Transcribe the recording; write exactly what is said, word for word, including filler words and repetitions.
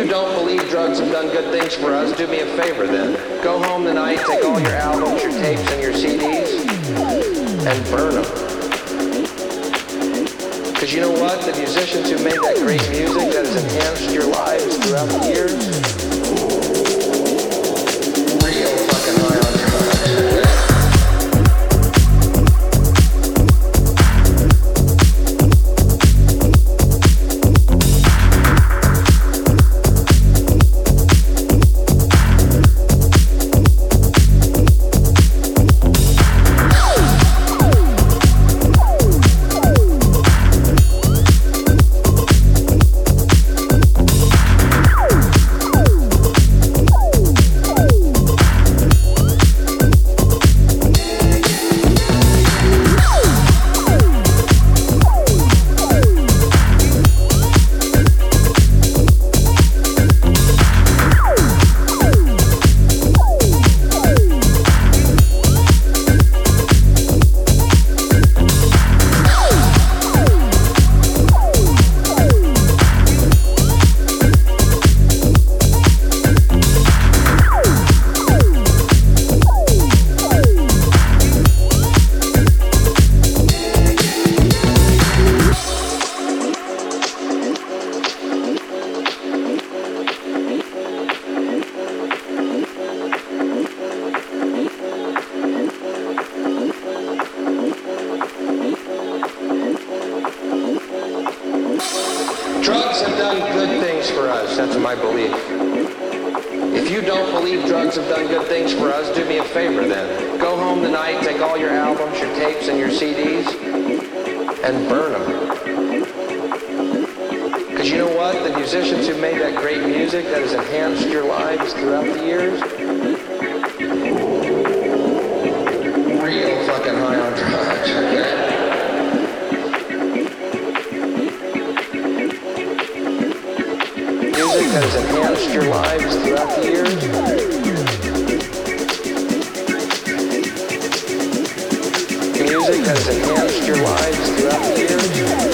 don't believe drugs have done good things for us, do me a favor then. Go home tonight, take all your albums, your tapes, and your C Ds, and burn them. Because you know what? The musicians who made that great music that has enhanced your lives throughout the years, real fucking high on drugs. Drugs have done good things for us, that's my belief. If you don't believe drugs have done good things for us, do me a favor then. Go home tonight, take all your albums, your tapes, and your C Ds, and burn them. Because you know what? The musicians who made that great music that has enhanced your lives throughout the years, real fucking high on drugs, okay? Music that has enhanced your lives throughout the years. Music that has enhanced your lives throughout the years.